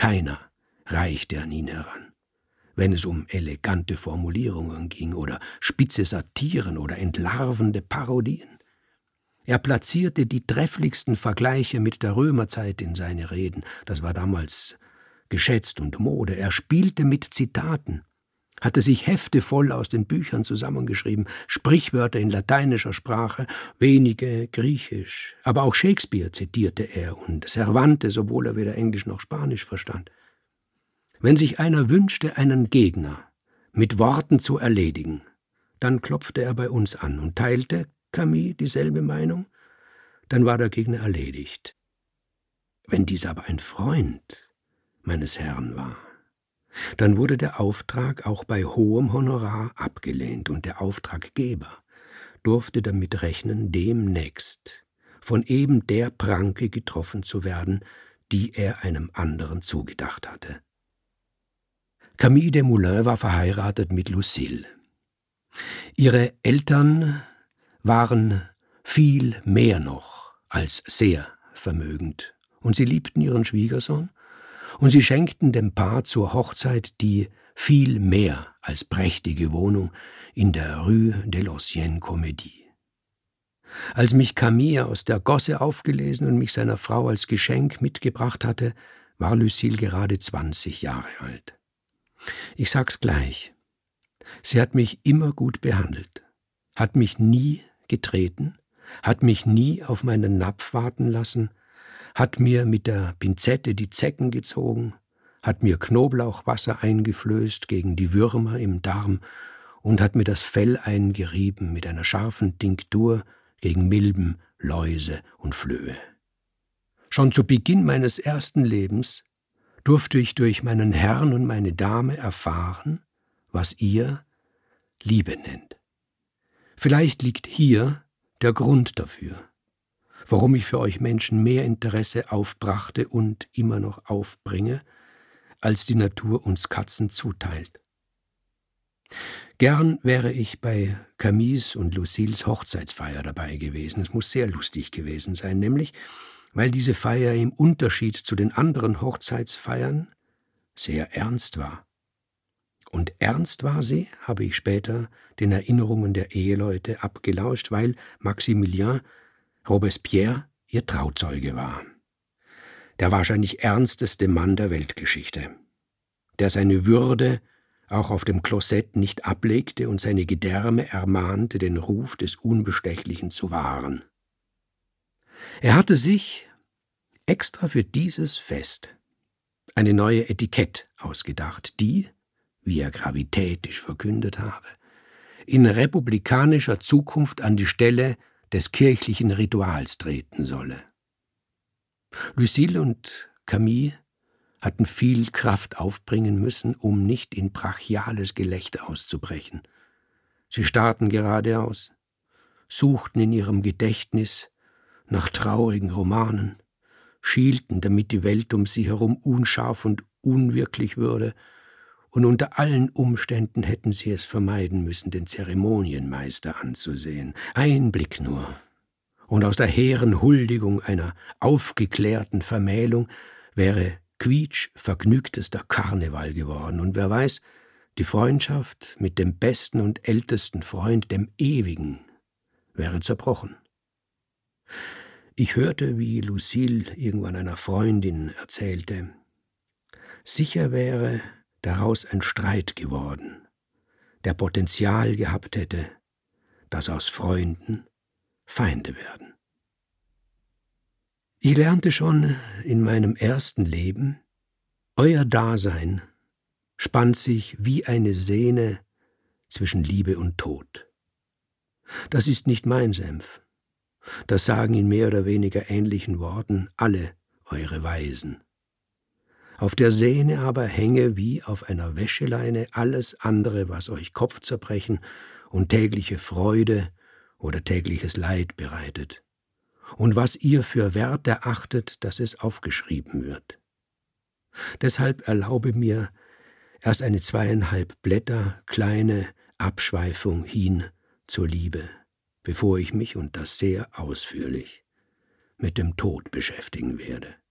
Keiner reichte an ihn heran, wenn es um elegante Formulierungen ging oder spitze Satiren oder entlarvende Parodien. Er platzierte die trefflichsten Vergleiche mit der Römerzeit in seine Reden. Das war damals geschätzt und Mode. Er spielte mit Zitaten, hatte sich Hefte voll aus den Büchern zusammengeschrieben, Sprichwörter in lateinischer Sprache, wenige griechisch. Aber auch Shakespeare zitierte er und Cervantes, obwohl er weder Englisch noch Spanisch verstand. Wenn sich einer wünschte, einen Gegner mit Worten zu erledigen, dann klopfte er bei uns an und teilte Camus dieselbe Meinung, dann war der Gegner erledigt. Wenn dies aber ein Freund meines Herrn war, dann wurde der Auftrag auch bei hohem Honorar abgelehnt und der Auftraggeber durfte damit rechnen, demnächst von eben der Pranke getroffen zu werden, die er einem anderen zugedacht hatte. Camille Desmoulins war verheiratet mit Lucille. Ihre Eltern waren viel mehr noch als sehr vermögend, und sie liebten ihren Schwiegersohn, und sie schenkten dem Paar zur Hochzeit die viel mehr als prächtige Wohnung in der Rue de l'Ancienne Comédie. Als mich Camille aus der Gosse aufgelesen und mich seiner Frau als Geschenk mitgebracht hatte, war Lucille gerade 20 Jahre alt. Ich sag's gleich, sie hat mich immer gut behandelt, hat mich nie getreten, hat mich nie auf meinen Napf warten lassen, hat mir mit der Pinzette die Zecken gezogen, hat mir Knoblauchwasser eingeflößt gegen die Würmer im Darm und hat mir das Fell eingerieben mit einer scharfen Tinktur gegen Milben, Läuse und Flöhe. Schon zu Beginn meines ersten Lebens durfte ich durch meinen Herrn und meine Dame erfahren, was ihr Liebe nennt. Vielleicht liegt hier der Grund dafür, warum ich für euch Menschen mehr Interesse aufbrachte und immer noch aufbringe, als die Natur uns Katzen zuteilt. Gern wäre ich bei Camilles und Lucilles Hochzeitsfeier dabei gewesen. Es muss sehr lustig gewesen sein, nämlich weil diese Feier im Unterschied zu den anderen Hochzeitsfeiern sehr ernst war. Und ernst war sie, habe ich später den Erinnerungen der Eheleute abgelauscht, weil Maximilien Robespierre ihr Trauzeuge war. Der wahrscheinlich ernsteste Mann der Weltgeschichte, der seine Würde auch auf dem Klosett nicht ablegte und seine Gedärme ermahnte, den Ruf des Unbestechlichen zu wahren. Er hatte sich extra für dieses Fest eine neue Etikette ausgedacht, die, wie er gravitätisch verkündet habe, in republikanischer Zukunft an die Stelle des kirchlichen Rituals treten solle. Lucille und Camille hatten viel Kraft aufbringen müssen, um nicht in brachiales Gelächter auszubrechen. Sie starrten geradeaus, suchten in ihrem Gedächtnis nach traurigen Romanen, schielten, damit die Welt um sie herum unscharf und unwirklich würde, und unter allen Umständen hätten sie es vermeiden müssen, den Zeremonienmeister anzusehen. Ein Blick nur, und aus der hehren Huldigung einer aufgeklärten Vermählung wäre quietschvergnügtester Karneval geworden, und wer weiß, die Freundschaft mit dem besten und ältesten Freund, dem Ewigen, wäre zerbrochen. Ich hörte, wie Lucille irgendwann einer Freundin erzählte, sicher wäre daraus ein Streit geworden, der Potenzial gehabt hätte, dass aus Freunden Feinde werden. Ich lernte schon in meinem ersten Leben, euer Dasein spannt sich wie eine Sehne zwischen Liebe und Tod. Das ist nicht mein Senf. Das sagen in mehr oder weniger ähnlichen Worten alle eure Weisen. Auf der Sehne aber hänge wie auf einer Wäscheleine alles andere, was euch Kopfzerbrechen und tägliche Freude oder tägliches Leid bereitet, und was ihr für wert erachtet, dass es aufgeschrieben wird. Deshalb erlaube mir erst eine 2,5 Blätter kleine Abschweifung hin zur Liebe, bevor ich mich, und das sehr ausführlich, mit dem Tod beschäftigen werde.